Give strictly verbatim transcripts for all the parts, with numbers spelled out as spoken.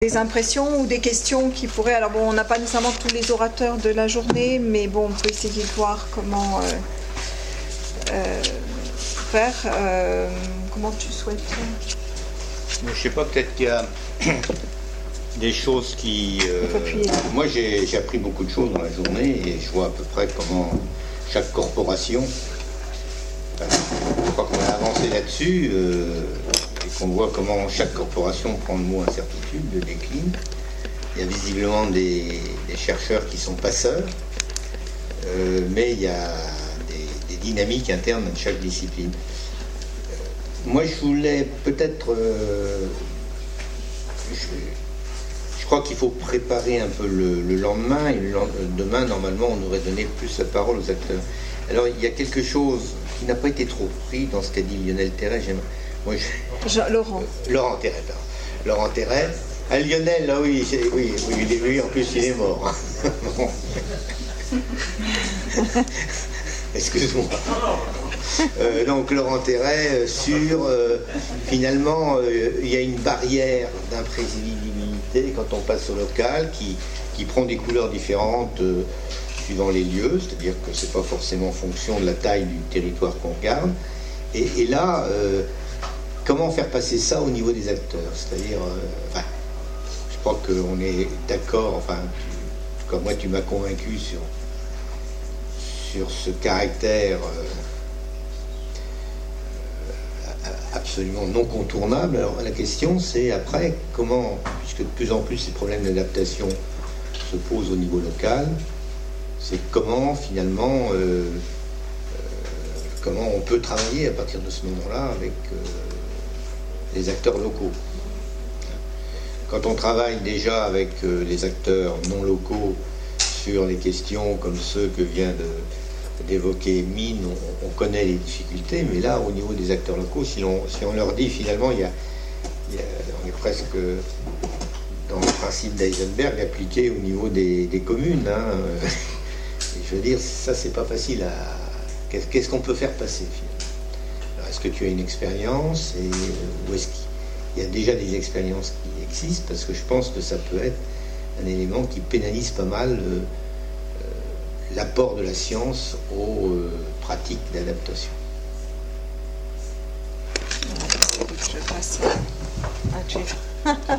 Des impressions ou des questions qui pourraient... Alors bon, on n'a pas nécessairement tous les orateurs de la journée, mais bon, on peut essayer de voir comment euh, euh, faire. Euh, comment tu souhaites... Je ne sais pas, peut-être qu'il y a des choses qui... Euh, moi, j'ai, j'ai appris beaucoup de choses dans la journée et je vois à peu près comment chaque corporation... Enfin, je crois qu'on a avancé là-dessus... Euh, et qu'on voit comment chaque corporation prend le mot incertitude, le décline. Il y a visiblement des, des chercheurs qui sont passeurs, euh, mais il y a des, des dynamiques internes de chaque discipline. Euh, moi, je voulais peut-être... Euh, je, je crois qu'il faut préparer un peu le, le lendemain, et le lendemain, demain, normalement, on aurait donné plus la parole aux acteurs. Alors, il y a quelque chose qui n'a pas été trop pris dans ce qu'a dit Lionel Terret. J'aime... Moi, je... Jean, Laurent. Euh, Laurent Terret, pardon. Laurent Terret. Ah, Lionel, là, oui, oui, oui, oui, lui, en plus, il est mort. Bon. Excuse-moi. Euh, donc, Laurent Terret, euh, sur, euh, finalement, euh, il y a une barrière d'imprévisibilité quand on passe au local qui, qui prend des couleurs différentes euh, suivant les lieux, c'est-à-dire que c'est pas forcément en fonction de la taille du territoire qu'on regarde. Et, et là... Euh, Comment faire passer ça au niveau des acteurs? C'est-à-dire, euh, enfin, je crois qu'on est d'accord, enfin, tu, comme moi tu m'as convaincu sur, sur ce caractère euh, absolument non contournable. Alors la question c'est après, comment, puisque de plus en plus ces problèmes d'adaptation se posent au niveau local, c'est comment finalement, euh, euh, comment on peut travailler à partir de ce moment-là avec... Euh, les acteurs locaux. Quand on travaille déjà avec euh, les acteurs non locaux sur les questions comme ceux que vient de, d'évoquer Mine, on, on connaît les difficultés, mais là, au niveau des acteurs locaux, si on, si on leur dit finalement, il y a, il y a, on est presque dans le principe d'Eisenberg appliqué au niveau des, des communes. Hein. Et je veux dire, ça, c'est pas facile à... Qu'est-ce, qu'est-ce qu'on peut faire passer finalement? Est-ce que tu as une expérience et où est-ce qu'il y a déjà des expériences qui existent? Parce que je pense que ça peut être un élément qui pénalise pas mal euh, euh, l'apport de la science aux euh, pratiques d'adaptation. Je passe à tu.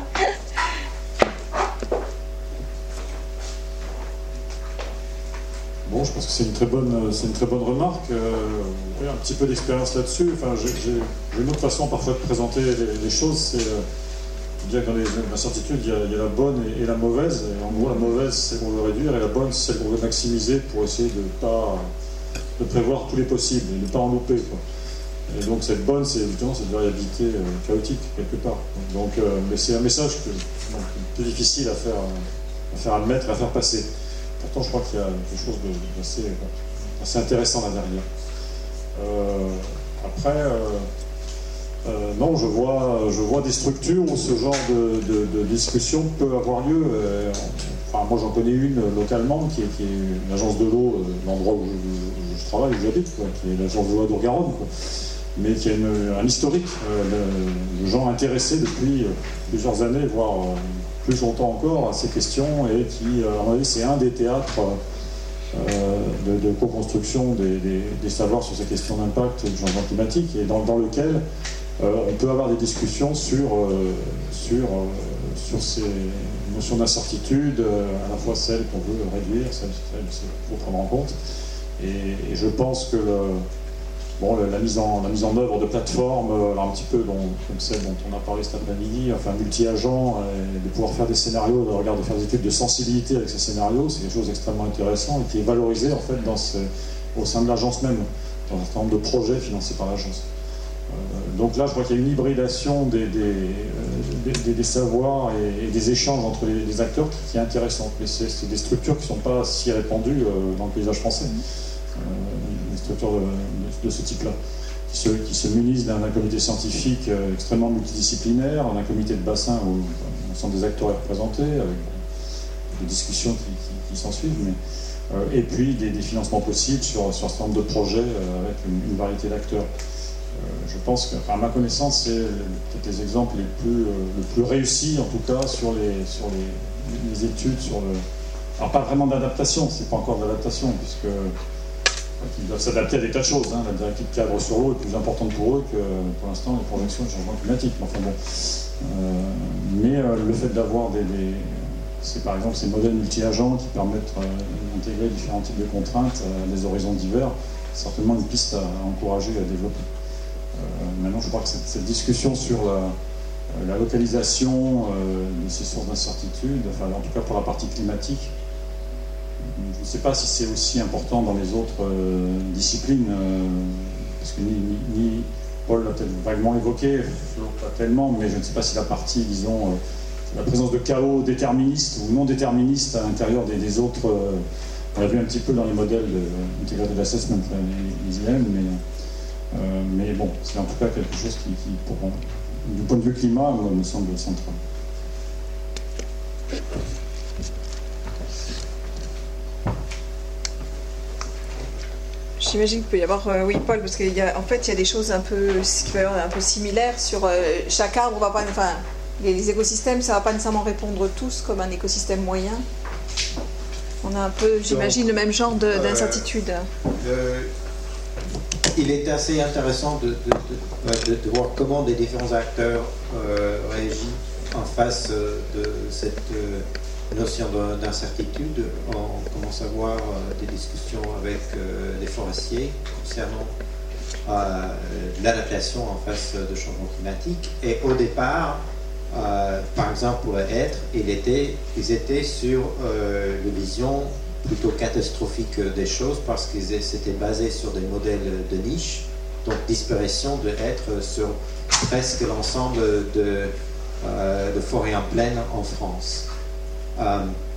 Bon, je pense que c'est une très bonne, c'est une très bonne remarque. Euh, un petit peu d'expérience là-dessus. Enfin, j'ai, j'ai, j'ai une autre façon parfois de présenter les, les choses. C'est euh, bien que dans les incertitudes, il y, a, il y a la bonne et, et la mauvaise. Et en gros, la mauvaise, c'est qu'on veut réduire, et la bonne, c'est qu'on veut maximiser pour essayer de pas de prévoir tous les possibles et de ne pas en louper, quoi. Et donc cette bonne, c'est justement cette variabilité euh, chaotique quelque part. Donc, euh, mais c'est un message que, donc, plus difficile à faire, à faire admettre, à faire passer. Pourtant, je crois qu'il y a quelque chose d'assez, assez intéressant là derrière. Euh, après, euh, euh, non, je vois, je vois des structures où ce genre de, de, de discussion peut avoir lieu. Euh, enfin, moi, j'en connais une localement qui est, qui est une agence de l'eau, euh, l'endroit où je, je travaille, où j'habite, quoi, qui est l'agence de l'eau d'Our-Garonne, quoi, mais qui a une, un historique euh, de, de gens intéressés depuis plusieurs années, voire euh, plus longtemps encore à ces questions, et qui, à mon avis, c'est un des théâtres euh, de, de co-construction des, des, des savoirs sur ces questions d'impact et de changement climatique, et dans, dans lequel euh, on peut avoir des discussions sur, euh, sur, euh, sur ces notions d'incertitude, euh, à la fois celles qu'on veut réduire, celles qu'il faut prendre en compte. Et, et je pense que le, Bon, la, mise en, la mise en œuvre de plateformes, alors un petit peu dont, comme celle dont on a parlé cet après-midi, enfin multi-agents, de pouvoir faire des scénarios, de regarder, de faire des études de sensibilité avec ces scénarios, c'est quelque chose d'extrêmement intéressant et qui est valorisé en fait dans ce, au sein de l'agence même, dans un certain nombre de projets financés par l'agence. Euh, donc là, je crois qu'il y a une hybridation des, des, des, des, des savoirs et, et des échanges entre les, les acteurs qui, qui est intéressante. Mais c'est, c'est des structures qui ne sont pas si répandues euh, dans le paysage français. Euh, des structures de, de, de ce type-là, qui se, qui se munissent d'un, d'un comité scientifique euh, extrêmement multidisciplinaire, d'un comité de bassin où l'ensemble des acteurs est représenté, avec des discussions qui, qui, qui s'en suivent, mais, euh, et puis des, des financements possibles sur, sur un certain nombre de projets euh, avec une, une variété d'acteurs. je pense que, enfin, à ma connaissance, c'est peut-être les exemples les plus, euh, le plus réussis, en tout cas, sur les, sur les, les études, sur le... Alors, pas vraiment d'adaptation, c'est pas encore d'adaptation, puisque ils doivent s'adapter à des tas de choses. Hein. La directive cadre sur l'eau est plus importante pour eux que, pour l'instant, les projections de changement climatique. Enfin, bon. euh, mais euh, le fait d'avoir des... des c'est par exemple ces modèles multi-agents qui permettent euh, d'intégrer différents types de contraintes à des horizons divers, c'est certainement une piste à encourager et à développer. Euh, maintenant, je crois que cette, cette discussion sur la, la localisation euh, de ces sources d'incertitude, enfin, en tout cas pour la partie climatique, je ne sais pas si c'est aussi important dans les autres euh, disciplines, euh, parce que ni, ni, ni Paul l'a peut-être vaguement évoqué, Flo pas tellement, mais je ne sais pas si la partie, disons, euh, la présence de chaos déterministe ou non déterministe à l'intérieur des, des autres, euh, on l'a vu un petit peu dans les modèles d'Integrated Assessment, les I M, mais, euh, mais bon, c'est en tout cas quelque chose qui, qui pour, du point de vue climat, moi, me semble central. J'imagine qu'il peut y avoir, euh, oui Paul, parce qu'en fait il y a des choses un peu, qui peuvent être un peu similaires sur euh, chaque arbre, on va pas, enfin les, les écosystèmes, ça ne va pas nécessairement répondre tous comme un écosystème moyen. On a un peu, j'imagine, le même genre d'incertitude. Euh, il est assez intéressant de, de, de, de voir comment des différents acteurs euh, réagissent en face de cette euh, notion d'incertitude. On commence à voir euh, des discussions avec euh, les forestiers concernant euh, l'adaptation en face de changement climatique. Et au départ, euh, par exemple pour être, il était, ils étaient sur euh, une vision plutôt catastrophique des choses parce qu'ils s'étaient basés sur des modèles de niche, donc disparition de être sur presque l'ensemble de, euh, de forêts en plaine en France. Euh,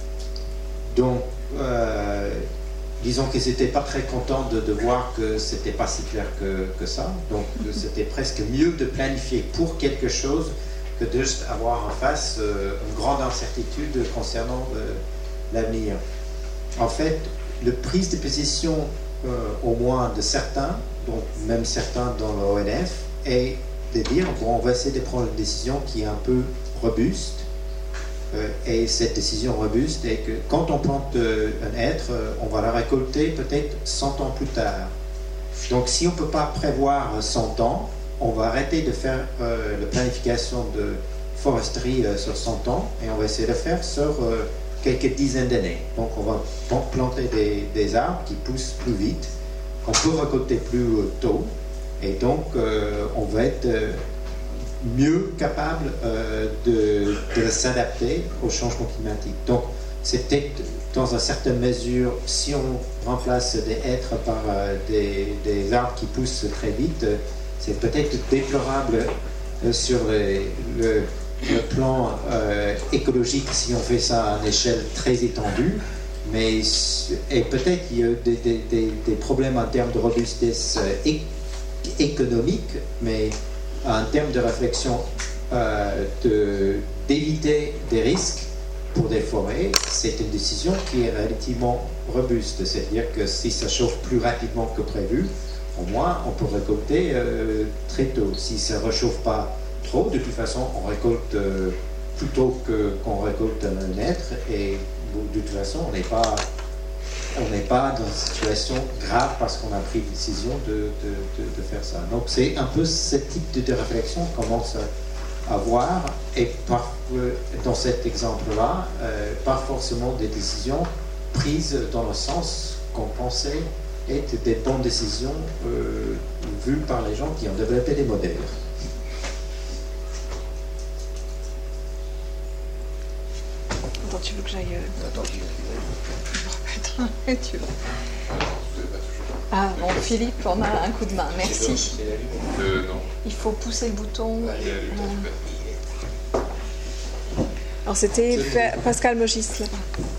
donc, euh, disons qu'ils n'étaient pas très contents de, de voir que c'était pas si clair que, que ça. Donc, c'était presque mieux de planifier pour quelque chose que de juste avoir en face euh, une grande incertitude concernant euh, l'avenir. En fait, la prise de position, euh, au moins de certains, donc même certains dans le O N F, est de dire bon, on va essayer de prendre une décision qui est un peu robuste. Euh, et cette décision robuste est que quand on plante euh, un être, euh, on va la récolter peut-être cent ans plus tard. Donc si on ne peut pas prévoir cent ans, on va arrêter de faire euh, la planification de foresterie euh, sur cent ans et on va essayer de faire sur euh, quelques dizaines d'années. Donc on va planter des, des arbres qui poussent plus vite, qu'on peut récolter plus tôt et donc euh, on va être euh, mieux capable euh, de, de s'adapter au changement climatique. Donc, c'est peut-être dans une certaine mesure, si on remplace des hêtres par euh, des, des arbres qui poussent très vite, euh, c'est peut-être déplorable euh, sur les, le, le plan euh, écologique si on fait ça à une échelle très étendue, mais et peut-être il y a des, des, des, des problèmes en termes de robustesse euh, économique, mais en termes de réflexion euh, de, d'éviter des risques pour des forêts, c'est une décision qui est relativement robuste. C'est-à-dire que si ça chauffe plus rapidement que prévu, au moins on peut récolter euh, très tôt. Si ça ne réchauffe pas trop, de toute façon on récolte euh, plus tôt que, qu'on récolte un être et de toute façon on n'est pas... on n'est pas dans une situation grave parce qu'on a pris une décision de, de, de, de faire ça. Donc c'est un peu ce type de, de réflexion qu'on commence à avoir, et par, dans cet exemple-là, euh, pas forcément des décisions prises dans le sens qu'on pensait être des bonnes décisions euh, vues par les gens qui ont développé des modèles. Attends, tu veux que j'aille... Euh... Attends, tu veux. Ah bon, Philippe, on a un coup de main, merci. Euh, non. Il faut pousser le bouton. Euh... Alors c'était Pascal Mogis là-bas.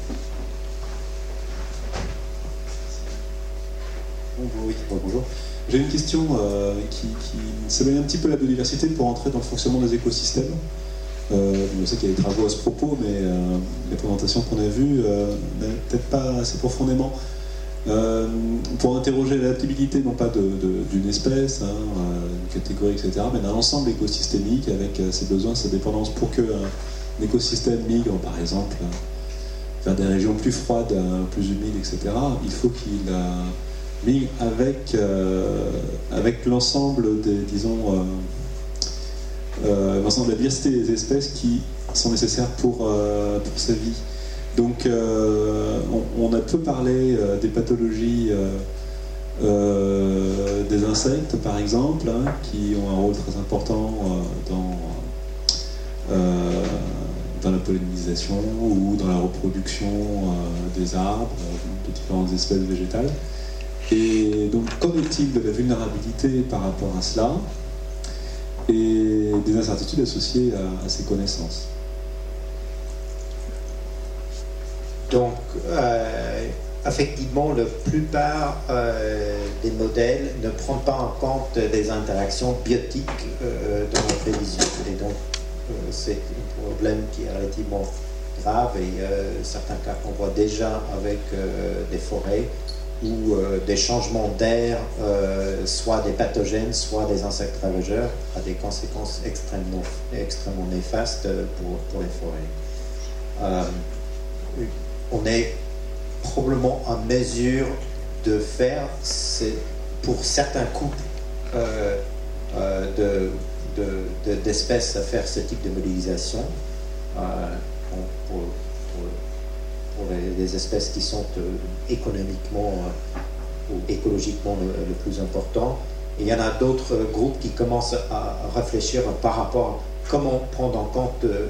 Oui, bonjour. J'ai une question euh, qui, qui s'éloigne un petit peu de la biodiversité pour entrer dans le fonctionnement des écosystèmes. Euh, je sais qu'il y a des travaux à ce propos, mais euh, les présentations qu'on a vues, euh, peut-être pas assez profondément. Euh, pour interroger l'adaptabilité non pas de, de, d'une espèce, hein, d'une catégorie, et cetera, mais d'un ensemble écosystémique avec ses besoins, ses dépendances. Pour qu'un écosystème migre, par exemple, vers des régions plus froides, plus humides, et cetera, il faut qu'il euh, migre avec, euh, avec l'ensemble des, disons, euh, euh, l'ensemble de la diversité des espèces qui sont nécessaires pour, euh, pour sa vie. Donc euh, on, on a peu parlé euh, des pathologies euh, euh, des insectes, par exemple, hein, qui ont un rôle très important euh, dans, euh, dans la pollinisation ou dans la reproduction euh, des arbres, de différentes espèces végétales. Et donc qu'en est-il de la vulnérabilité par rapport à cela et des incertitudes associées à, à ces connaissances? Donc, euh, effectivement, la plupart euh, des modèles ne prennent pas en compte les interactions biotiques euh, dans la prévision. Et donc, euh, c'est un problème qui est relativement grave et euh, certains cas qu'on voit déjà avec euh, des forêts où euh, des changements d'air, euh, soit des pathogènes, soit des insectes ravageurs, a des conséquences extrêmement, extrêmement néfastes pour, pour les forêts. Euh, on est probablement en mesure de faire, pour certains couples euh, euh, de, de, de, d'espèces, à faire ce type de modélisation euh, pour, pour, pour les, les espèces qui sont euh, économiquement euh, ou écologiquement le, le plus important. Et il y en a d'autres groupes qui commencent à réfléchir par rapport à comment prendre en compte euh,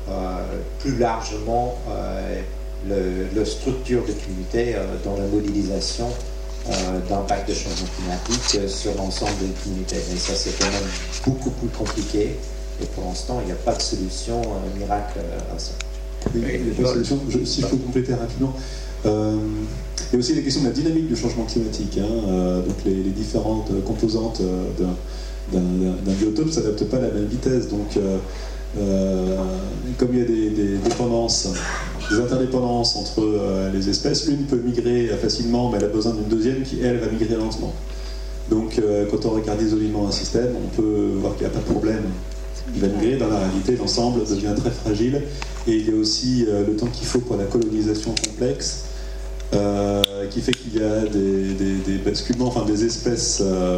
plus largement euh, Le, la structure de communauté euh, dans la modélisation euh, d'impact de changement climatique euh, sur l'ensemble des communautés. Et ça, c'est quand même beaucoup plus compliqué. Et pour l'instant, il n'y a pas de solution euh, miracle à ça. Oui, il n'y a pas de solution. Je, si je peux compléter rapidement. Euh, il y a aussi la question de la dynamique du changement climatique. Hein, euh, donc les, les différentes composantes d'un, d'un, d'un biotope ne s'adaptent pas à la même vitesse. Donc, euh, euh, comme il y a des, des dépendances, des interdépendances entre euh, les espèces, l'une peut migrer facilement, mais elle a besoin d'une deuxième qui, elle, va migrer lentement. Donc, euh, quand on regarde isolément un système, on peut voir qu'il n'y a pas de problème. Il va migrer. Dans la réalité, l'ensemble devient très fragile. Et il y a aussi euh, le temps qu'il faut pour la colonisation complexe, euh, qui fait qu'il y a des, des, des basculements, enfin des espèces euh,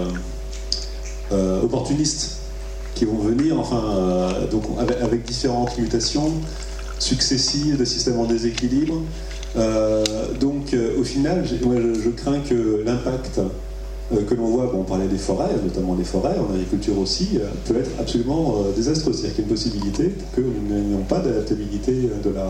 euh, opportunistes qui vont venir, enfin, euh, donc avec, avec différentes mutations successives de systèmes en déséquilibre. Euh, donc, euh, au final, moi, je, je crains que l'impact euh, que l'on voit, bon, on parlait des forêts, notamment des forêts, en agriculture aussi, euh, peut être absolument euh, désastreux. C'est-à-dire qu'il y a une possibilité pour que nous n'ayons pas d'adaptabilité de, la,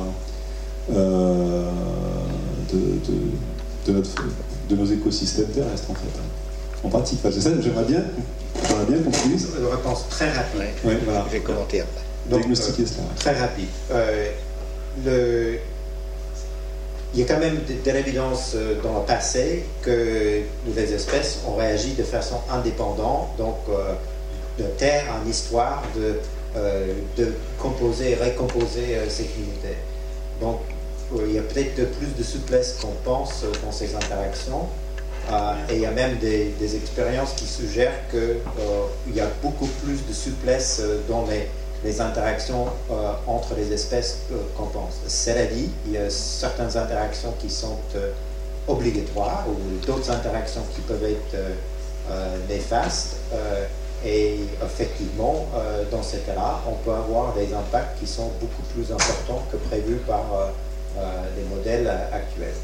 euh, de, de, de, notre, de nos écosystèmes terrestres, en fait. En pratique, enfin, c'est ça, j'aimerais bien, j'aimerais bien qu'on puisse. Une réponse très rapide. Ouais, ouais, voilà. Je vais commenter après. Donc, diagnostiquer euh, cela. Très rapide. Euh, le... Il y a quand même de, de l'évidence dans le passé que les espèces ont réagi de façon indépendante, donc euh, de terre en histoire, de, euh, de composer et récomposer euh, ces communautés. Donc euh, il y a peut-être plus de souplesse qu'on pense dans ces interactions. Euh, et il y a même des, des expériences qui suggèrent qu'il euh, y a beaucoup plus de souplesse dans les les interactions euh, entre les espèces euh, qu'on pense. Cela dit, il y a certaines interactions qui sont euh, obligatoires ou d'autres interactions qui peuvent être euh, euh, néfastes euh, et effectivement, euh, dans ces cas-là, on peut avoir des impacts qui sont beaucoup plus importants que prévus par euh, euh, les modèles actuels.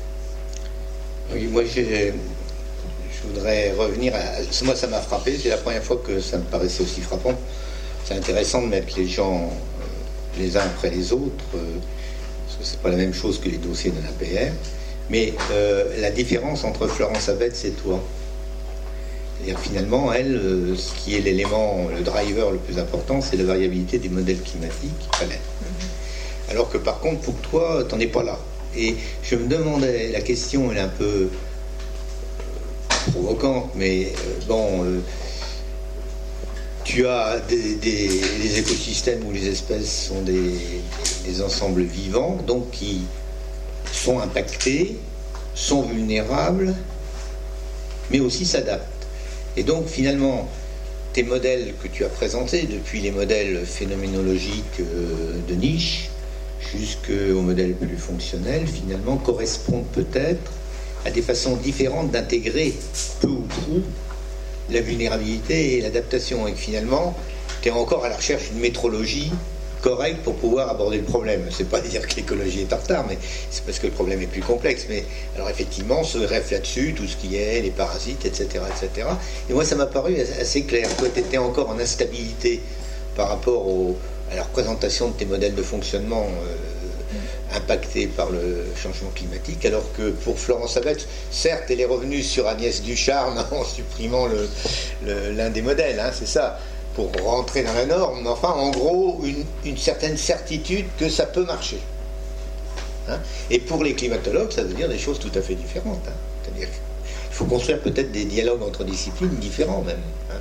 Oui, moi j'ai... je voudrais revenir à... Moi ça m'a frappé, c'est la première fois que ça me paraissait aussi frappant. C'est intéressant de mettre les gens euh, les uns après les autres, euh, parce que c'est pas la même chose que les dossiers de l'A P R. Mais euh, la différence entre Florence Abetz et toi, c'est-à-dire finalement, elle, euh, ce qui est l'élément, le driver le plus important, c'est la variabilité des modèles climatiques. Mm-hmm. Alors que par contre, pour toi, t'en es pas là. Et je me demandais, la question elle est un peu provocante, mais euh, bon. Euh, Tu as des, des, des écosystèmes où les espèces sont des, des ensembles vivants, donc qui sont impactés, sont vulnérables, mais aussi s'adapte. Et donc finalement, tes modèles que tu as présentés, depuis les modèles phénoménologiques de niche jusqu'aux modèles plus fonctionnels, finalement correspondent peut-être à des façons différentes d'intégrer peu ou prou la vulnérabilité et l'adaptation. Et que finalement, tu es encore à la recherche d'une métrologie correcte pour pouvoir aborder le problème. C'est pas dire que l'écologie est en retard, mais c'est parce que le problème est plus complexe. Mais alors effectivement, on se greffe là-dessus, tout ce qui est, les parasites, et cetera, et cetera. Et moi, ça m'a paru assez clair. Toi, tu étais encore en instabilité par rapport au, à la représentation de tes modèles de fonctionnement euh, impactés par le changement climatique, alors que pour Florence Abetz, certes, elle est revenue sur Agnès Ducharme en supprimant le, le, l'un des modèles, hein, c'est ça, pour rentrer dans la norme, mais enfin, en gros, une, une certaine certitude que ça peut marcher. Hein. Et pour les climatologues, ça veut dire des choses tout à fait différentes. Hein. C'est-à-dire qu'il faut construire peut-être des dialogues entre disciplines différents même. Hein.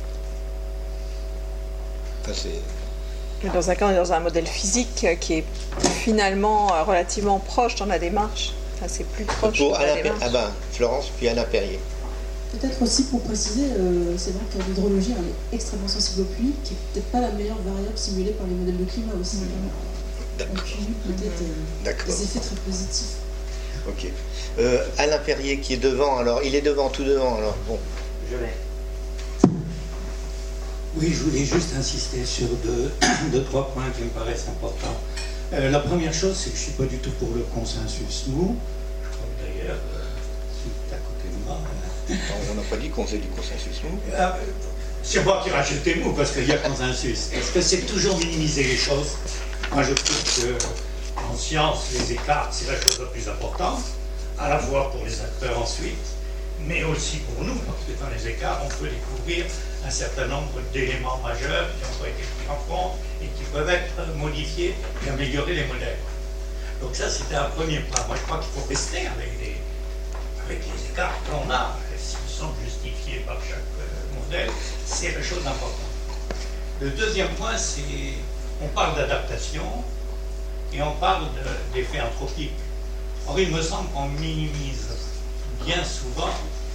Enfin, c'est... Dans un cas, on est dans un modèle physique qui est finalement relativement proche dans la démarche. Enfin, c'est plus proche pour de Alain la démarche. Ah ben, Florence, puis Alain Perrier. Peut-être aussi pour préciser, euh, c'est vrai que l'hydrologie elle est extrêmement sensible aux pluies, qui n'est peut-être pas la meilleure variable simulée par les modèles de climat aussi. D'accord. On cumule peut-être euh, des effets très positifs. Ok. Euh, Alain Perrier qui est devant, alors il est devant, tout devant, alors bon. Je l'ai. Oui, je voulais juste insister sur deux, deux trois points qui me paraissent importants. Euh, la première chose, c'est que je ne suis pas du tout pour le consensus mou. Je crois que d'ailleurs, euh, c'est à côté de moi. On n'a pas dit qu'on faisait du consensus mou. Euh, c'est moi qui rachète les mots parce qu'il y a consensus. Parce que c'est toujours minimiser les choses. Moi, je trouve qu'en science, les écarts, c'est la chose la plus importante, à la fois pour les acteurs ensuite, mais aussi pour nous, parce que dans les écarts, on peut découvrir un certain nombre d'éléments majeurs qui ont été pris en compte et qui peuvent être modifiés et améliorer les modèles. Donc ça, c'était un premier point. Moi, je crois qu'il faut rester avec les, avec les écarts qu'on a, s'ils sont justifiés par chaque euh, modèle, c'est la chose importante. Le deuxième point, c'est on parle d'adaptation et on parle d'effet anthropique. Or, il me semble qu'on minimise bien souvent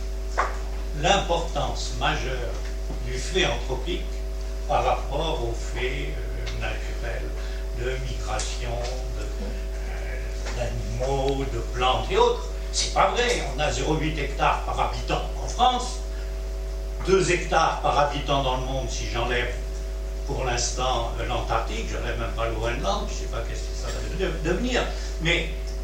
l'importance majeure du fait anthropique par rapport aux faits euh, naturels de migration, de, euh, d'animaux, de plantes et autres. C'est pas vrai, on a zéro virgule huit hectares par habitant en France, deux hectares par habitant dans le monde si j'enlève pour l'instant l'Antarctique, je n'enlève même pas le Groenland, je ne sais pas qu'est-ce que ça va devenir, mais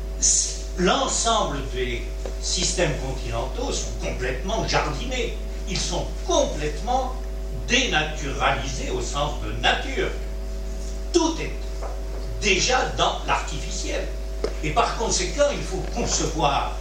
l'ensemble des systèmes continentaux sont complètement jardinés, ils sont complètement dénaturalisés au sens de nature. Tout est déjà dans l'artificiel. Et par conséquent, il faut concevoir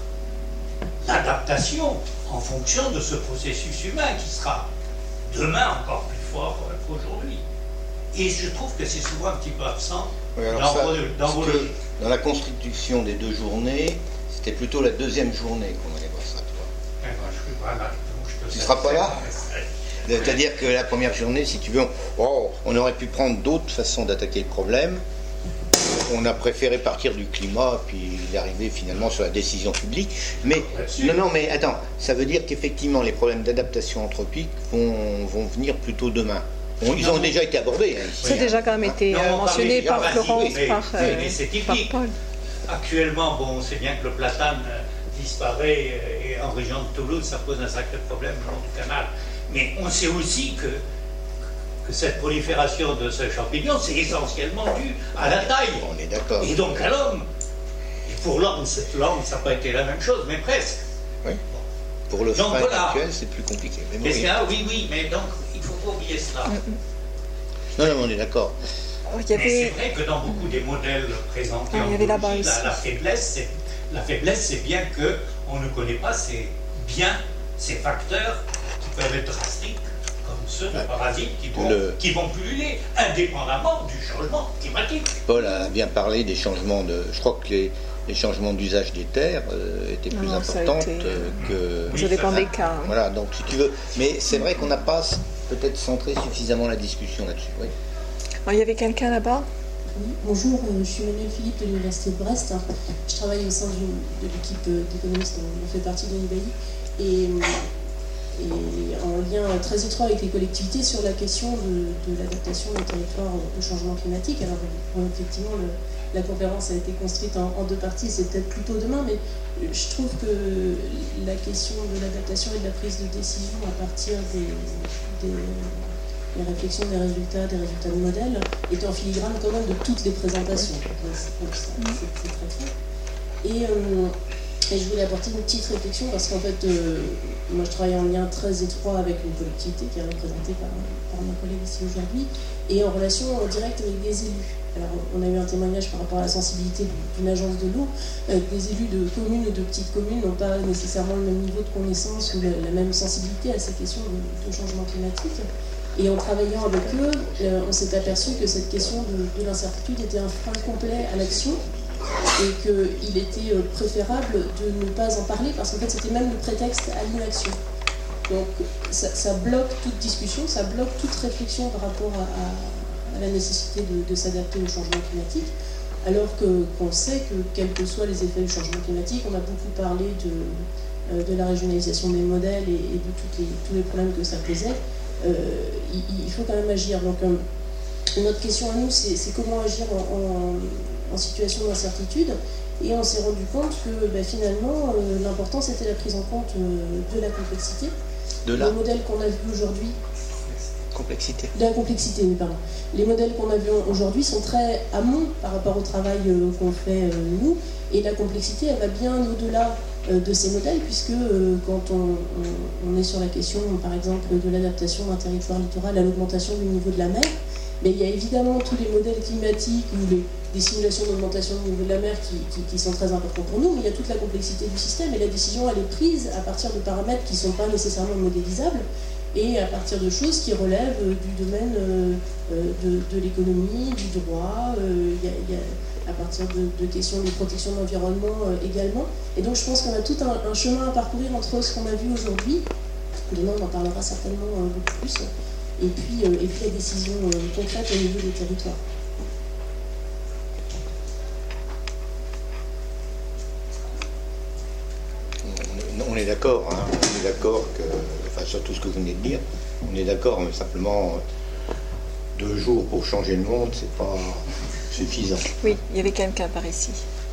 l'adaptation en fonction de ce processus humain qui sera demain encore plus fort qu'aujourd'hui. Et je trouve que c'est souvent un petit peu absent oui, dans, ça, vos, dans vos logiques. Dans la constitution des deux journées, c'était plutôt la deuxième journée qu'on allait voir ça, toi. Eh ben, je suis pas là, donc je te Tu ne seras pas là? C'est-à-dire que la première journée, si tu veux, on, oh, on aurait pu prendre d'autres façons d'attaquer le problème. On a préféré partir du climat, puis d'arriver finalement sur la décision publique. Mais non, non, mais attends, ça veut dire qu'effectivement les problèmes d'adaptation anthropique vont, vont venir plutôt demain. On, ils ont déjà été abordés. Hein, C'est déjà quand même été non, euh, mentionné par déjà, Florence, mais, par, mais, euh, mais c'est par typique. Paul. Actuellement, bon, on sait bien que le platane disparaît et en région de Toulouse, ça pose un sacré problème le long du canal. Mais on sait aussi que, que cette prolifération de ce champignon, c'est essentiellement dû à la taille. On est d'accord. Et donc à l'homme. Et pour l'homme, l'homme, ça n'a pas été la même chose, mais presque. Oui. Pour le donc, frein voilà. actuel, c'est plus compliqué. Mais bon, oui. oui, oui, mais donc il ne faut pas oublier cela. Non, non, on est d'accord. Il y avait... Mais c'est vrai que dans beaucoup des modèles présentés ah, en il y avait là-bas biologie, aussi. la, la faiblesse, c'est la faiblesse, c'est bien que on ne connaît pas ces biens, ces facteurs qui peuvent être drastiques, comme ceux de parasites qui vont, Le... qui vont pulluler indépendamment du changement climatique. Paul a bien parlé des changements de. Je crois que les, les changements d'usage des terres euh, étaient plus non, importants été... euh, que. Oui, ça dépend des cas. Hein. Voilà, donc si tu veux. Mais c'est vrai qu'on n'a pas peut-être centré suffisamment la discussion là-dessus. Oui. Alors, il y avait quelqu'un là-bas. Oui, bonjour, euh, je suis Manuel Philippe de l'Université de Brest. Je travaille au sein de l'équipe d'économistes dont on fait partie de l'I B A I. Et et en lien très étroit avec les collectivités sur la question de, de l'adaptation des territoires au changement climatique. Alors bon, effectivement, le, la conférence a été construite en, en deux parties, c'est peut-être plutôt demain, mais je trouve que la question de l'adaptation et de la prise de décision à partir des, des, des réflexions, des résultats, des résultats de modèles est en filigrane quand même de toutes les présentations. C'est très clair. Et, euh, et je voulais apporter une petite réflexion parce qu'en fait, euh, moi je travaille en lien très étroit avec une collectivité qui est représentée par, par ma collègue ici aujourd'hui et en relation directe avec des élus. Alors, on a eu un témoignage par rapport à la sensibilité d'une agence de l'eau. Euh, des élus de communes ou de petites communes n'ont pas nécessairement le même niveau de connaissance ou la, la même sensibilité à ces questions de, de changement climatique. Et en travaillant avec eux, euh, on s'est aperçu que cette question de, de l'incertitude était un frein complet à l'action et qu'il était préférable de ne pas en parler parce qu'en fait c'était même le prétexte à l'inaction. Donc ça, ça bloque toute discussion, ça bloque toute réflexion par rapport à, à, à la nécessité de, de s'adapter au changement climatique, alors que, qu'on sait que quels que soient les effets du changement climatique, on a beaucoup parlé de, euh, de la régionalisation des modèles et, et de toutes les, tous les problèmes que ça posait. Euh, il, il faut quand même agir. Donc euh, notre question à nous, c'est, c'est comment agir en, en en situation d'incertitude, et on s'est rendu compte que bah, finalement euh, l'important c'était la prise en compte euh, de la complexité. De la... Les modèles qu'on a vus aujourd'hui. Complexité. De la complexité, oui, pardon. Les modèles qu'on a vus aujourd'hui sont très amont par rapport au travail euh, qu'on fait euh, nous, et la complexité elle va bien au-delà euh, de ces modèles, puisque euh, quand on, on, on est sur la question par exemple de l'adaptation d'un territoire littoral à l'augmentation du niveau de la mer, mais il y a évidemment tous les modèles climatiques ou les, des simulations d'augmentation du niveau de la mer qui, qui, qui sont très importants pour nous, mais il y a toute la complexité du système et la décision elle est prise à partir de paramètres qui ne sont pas nécessairement modélisables et à partir de choses qui relèvent du domaine euh, de, de l'économie, du droit, euh, il y a, il y a, à partir de, de questions de protection de l'environnement euh, également. Et donc je pense qu'on a tout un, un chemin à parcourir entre ce qu'on a vu aujourd'hui, demain on en parlera certainement euh, beaucoup plus, et puis, euh, et puis la décision euh, concrète au niveau des territoires. On est d'accord, hein, on est d'accord que, enfin sur tout ce que vous venez de dire, on est d'accord, mais simplement deux jours pour changer le monde, c'est pas suffisant. Oui, il y avait quelqu'un par ici.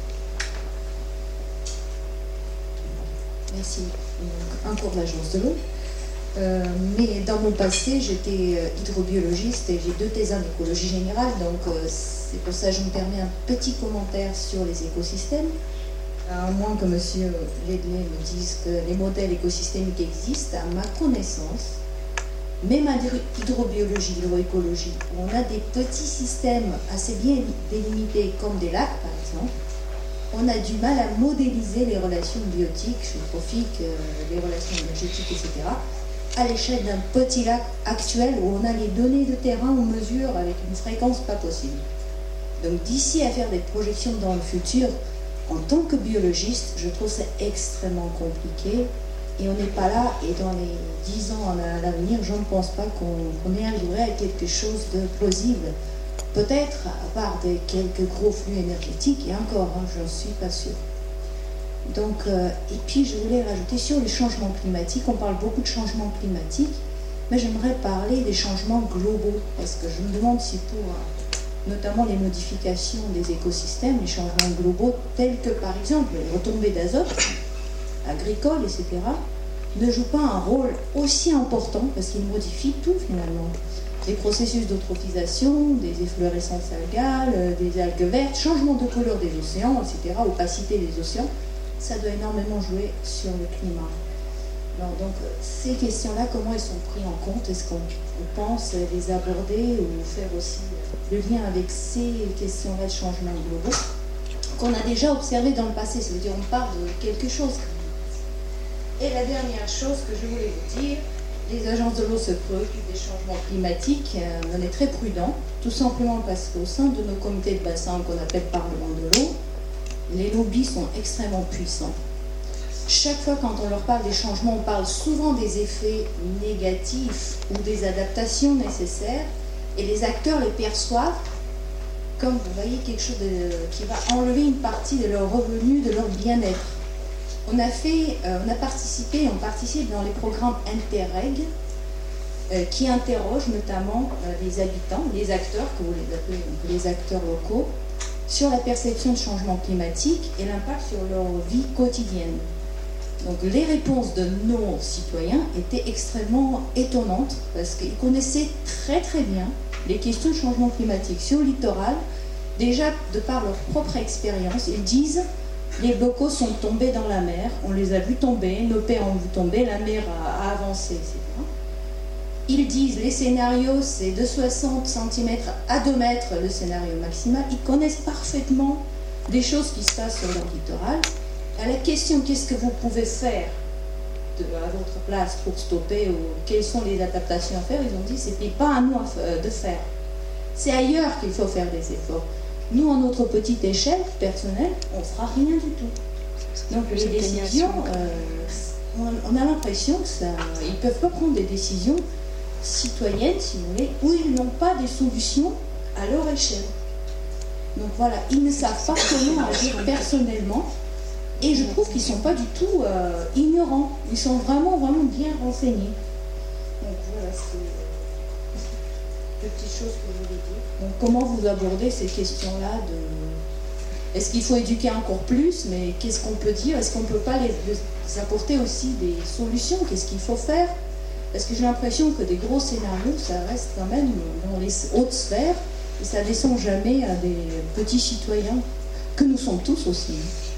Merci. Un cours de l'agence de l'eau. Euh, mais dans mon passé, j'étais hydrobiologiste et j'ai deux thèses en écologie générale, donc euh, c'est pour ça que je me permets un petit commentaire sur les écosystèmes. À moins que M. Ledley me dise que les modèles écosystémiques existent, à ma connaissance, même en hydrobiologie, hydroécologie, où on a des petits systèmes assez bien délimités comme des lacs par exemple, on a du mal à modéliser les relations biotiques, eutrophiques, les relations énergétiques, et cetera, à l'échelle d'un petit lac actuel où on a les données de terrain, on mesure avec une fréquence pas possible. Donc d'ici à faire des projections dans le futur, en tant que biologiste, je trouve ça extrêmement compliqué et on n'est pas là, et dans les dix ans à l'avenir, je ne pense pas qu'on qu'on ait arrivé à quelque chose de plausible. Peut-être, à part des quelques gros flux énergétiques, et encore, hein, je ne suis pas sûre. Donc, euh, et puis je voulais rajouter sur les changements climatiques, on parle beaucoup de changements climatiques, mais j'aimerais parler des changements globaux, parce que je me demande si pour... Euh, notamment les modifications des écosystèmes, les changements globaux, tels que par exemple les retombées d'azote, agricoles, et cetera, ne jouent pas un rôle aussi important, parce qu'ils modifient tout finalement. Des processus d'eutrophisation, des efflorescences algales, des algues vertes, changement de couleur des océans, et cetera, opacité des océans, ça doit énormément jouer sur le climat. Alors, donc, ces questions-là, comment elles sont prises en compte? Est-ce qu'on pense les aborder ou faire aussi le lien avec ces questions-là de changement globaux qu'on a déjà observé dans le passé? Ça veut dire on parle de quelque chose. Et la dernière chose que je voulais vous dire, les agences de l'eau se préoccupent des changements climatiques, euh, on est très prudent, tout simplement parce qu'au sein de nos comités de bassin qu'on appelle Parlement de l'eau, les lobbies sont extrêmement puissants. Chaque fois quand on leur parle des changements, on parle souvent des effets négatifs ou des adaptations nécessaires, et les acteurs les perçoivent comme, vous voyez, quelque chose de, qui va enlever une partie de leur revenu, de leur bien-être. On a, fait, euh, on a participé, on participe dans les programmes Interreg euh, qui interrogent notamment euh, les habitants, les acteurs, que vous les appelez donc les acteurs locaux, sur la perception de changement climatique et l'impact sur leur vie quotidienne. Donc les réponses de nos citoyens étaient extrêmement étonnantes parce qu'ils connaissaient très très bien les questions de changement climatique sur le littoral. Déjà, de par leur propre expérience, ils disent les bocaux sont tombés dans la mer, on les a vus tomber, nos pères ont vu tomber, la mer a, a avancé, et cetera. Ils disent les scénarios, c'est de soixante centimètres à deux mètres le scénario maximal. Ils connaissent parfaitement des choses qui se passent sur leur littoral. À la question qu'est-ce que vous pouvez faire de, à votre place pour stopper ou quelles sont les adaptations à faire, ils ont dit c'est pas à nous de faire. C'est ailleurs qu'il faut faire des efforts. Nous, à notre petite échelle personnelle, on ne fera rien du tout. Donc les décisions, euh, on a l'impression qu'ils ne peuvent pas prendre des décisions citoyennes, si vous voulez, où ils n'ont pas des solutions à leur échelle. Donc voilà, ils ne savent pas comment agir personnellement, et je trouve qu'ils ne sont pas du tout euh, ignorants. Ils sont vraiment, vraiment bien renseignés. Donc voilà, c'est des petites choses que je voulais dire. Donc comment vous abordez ces questions-là de... Est-ce qu'il faut éduquer encore plus? Mais qu'est-ce qu'on peut dire? Est-ce qu'on ne peut pas les, les apporter aussi des solutions? Qu'est-ce qu'il faut faire? Parce que j'ai l'impression que des gros scénarios, ça reste quand même dans les hautes sphères et ça ne descend jamais à des petits citoyens, que nous sommes tous aussi.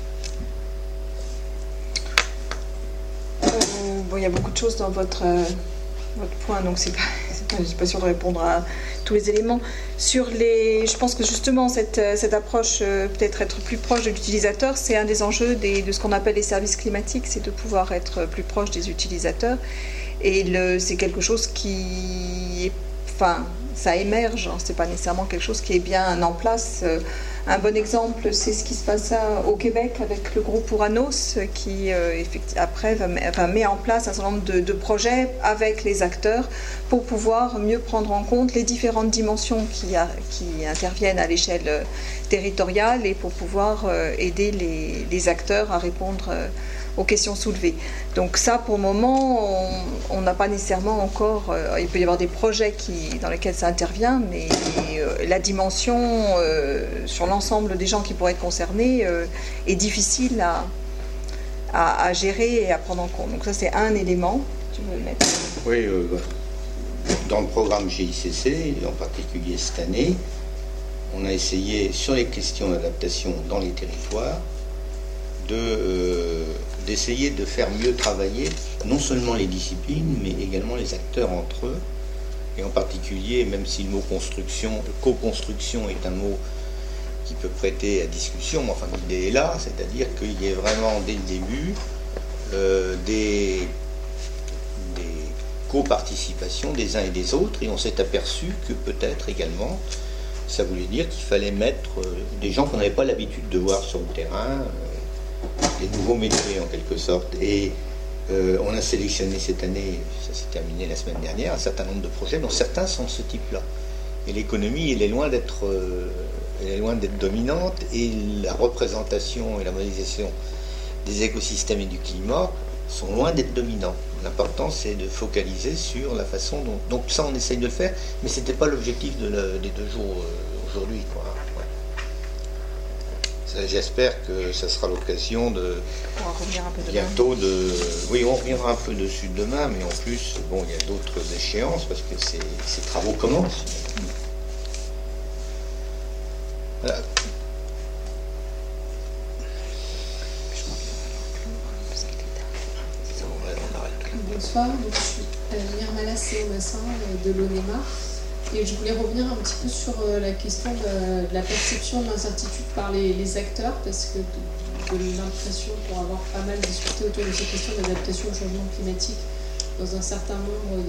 Euh, bon, il y a beaucoup de choses dans votre, euh, votre point, donc c'est pas, c'est pas, je ne suis pas sûre de répondre à tous les éléments. Sur les, je pense que justement cette, cette approche, euh, peut-être être plus proche de l'utilisateur, c'est un des enjeux des, de ce qu'on appelle les services climatiques, c'est de pouvoir être plus proche des utilisateurs. Et le, c'est quelque chose qui, enfin, ça émerge, hein, c'est pas nécessairement quelque chose qui est bien en place. Un bon exemple, c'est ce qui se passe au Québec avec le groupe Ouranos, qui euh, après va, enfin, met en place un certain nombre de, de projets avec les acteurs pour pouvoir mieux prendre en compte les différentes dimensions qui, a, qui interviennent à l'échelle territoriale et pour pouvoir euh, aider les, les acteurs à répondre euh, aux questions soulevées. Donc ça, pour le moment, on n'a pas nécessairement encore... Euh, il peut y avoir des projets qui, dans lesquels ça intervient, mais euh, la dimension euh, sur l'ensemble des gens qui pourraient être concernés euh, est difficile à, à, à gérer et à prendre en compte. Donc ça, c'est un élément. Tu veux le mettre? Oui, euh, dans le programme G I C C, en particulier cette année, on a essayé, sur les questions d'adaptation dans les territoires, de... Euh, d'essayer de faire mieux travailler non seulement les disciplines, mais également les acteurs entre eux. Et en particulier, même si le mot construction, co-construction est un mot qui peut prêter à discussion, mais enfin l'idée est là, c'est-à-dire qu'il y ait vraiment dès le début euh, des, des co-participations des uns et des autres, et on s'est aperçu que peut-être également, ça voulait dire qu'il fallait mettre euh, des gens qu'on n'avait pas l'habitude de voir sur le terrain, euh, des nouveaux métiers en quelque sorte, et euh, on a sélectionné cette année, ça s'est terminé la semaine dernière, un certain nombre de projets dont certains sont de ce type-là. Et l'économie, elle est loin d'être, euh, elle est loin d'être dominante, et la représentation et la modélisation des écosystèmes et du climat sont loin d'être dominants. L'important, c'est de focaliser sur la façon dont, donc ça, on essaye de le faire, mais c'était pas l'objectif de la, des deux jours euh, aujourd'hui, quoi. J'espère que ça sera l'occasion de on va revenir un peu bientôt de... Oui, on reviendra un peu dessus demain, mais en plus, bon, il y a d'autres échéances parce que ces, ces travaux commencent. Voilà. Bonsoir, donc je suis Nirmala Séomassin de l'ONEMA. Et je voulais revenir un petit peu sur la question de, de la perception de l'incertitude par les, les acteurs, parce que de, de l'impression, pour avoir pas mal discuté autour de ces questions d'adaptation au changement climatique dans un certain nombre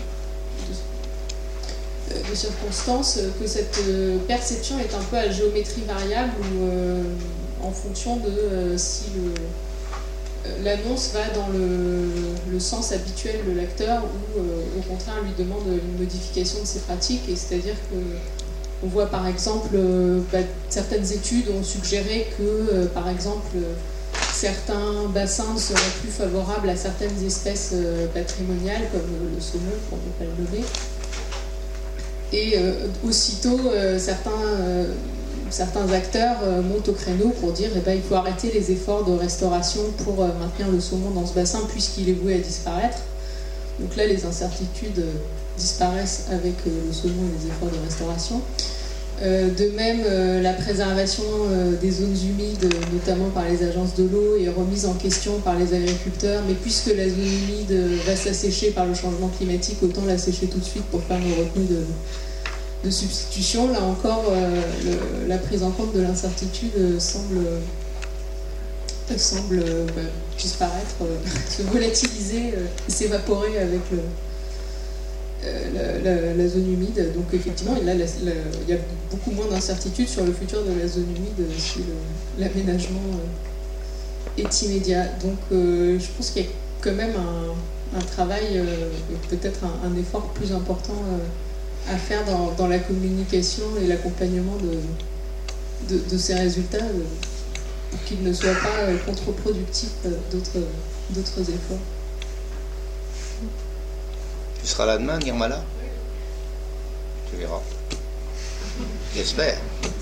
de, de, de circonstances, que cette perception est un peu à géométrie variable, ou euh, en fonction de euh, si le... l'annonce va dans le, le sens habituel de l'acteur ou euh, au contraire lui demande une modification de ses pratiques, et c'est-à-dire que on voit par exemple euh, bah, certaines études ont suggéré que euh, par exemple certains bassins seraient plus favorables à certaines espèces euh, patrimoniales, comme euh, le saumon, pour ne pas le nommer. Et euh, aussitôt, euh, certains, euh, certains acteurs euh, montent au créneau pour dire eh ben, il faut arrêter les efforts de restauration pour euh, maintenir le saumon dans ce bassin, puisqu'il est voué à disparaître. Donc là, les incertitudes euh, disparaissent avec euh, le saumon et les efforts de restauration. Euh, de même, euh, la préservation euh, des zones humides, notamment par les agences de l'eau, est remise en question par les agriculteurs. Mais puisque la zone humide euh, va s'assécher par le changement climatique, autant la sécher tout de suite pour faire nos retenues de, de substitution. Là encore, euh, le, la prise en compte de l'incertitude euh, semble, euh, semble euh, bah, disparaître, euh, se volatiliser, euh, s'évaporer avec le... La, la, la zone humide. Donc effectivement, là, la, la, il y a beaucoup moins d'incertitudes sur le futur de la zone humide si le, l'aménagement euh, est immédiat. Donc euh, je pense qu'il y a quand même un, un travail, euh, et peut-être un, un effort plus important euh, à faire dans, dans la communication et l'accompagnement de, de, de ces résultats, euh, pour qu'ils ne soient pas euh, contre-productifs euh, d'autres, d'autres efforts. Tu seras là demain, Nirmala? Tu verras. J'espère.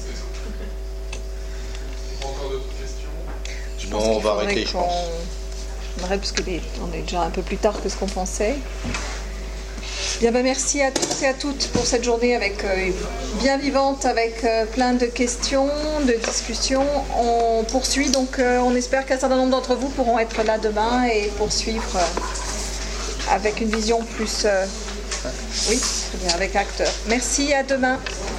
Encore d'autres questions? Non, on va arrêter, je pense. On arrête parce qu'on est déjà un peu plus tard que ce qu'on pensait. Bien, ben, merci à tous et à toutes pour cette journée avec, euh, bien vivante, avec euh, plein de questions, de discussions. On poursuit, donc euh, on espère qu'un certain nombre d'entre vous pourront être là demain et poursuivre euh, avec une vision plus... Euh, oui, très bien, avec acteurs. Merci, à demain.